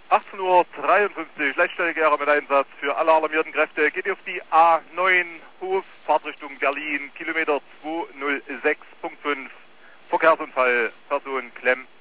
18:53 Uhr, Leitstellegärer mit Einsatz für alle alarmierten Kräfte. Geht auf die A9 Hof, Fahrtrichtung Berlin, Kilometer 206.5. Verkehrsunfall, Person Klemm.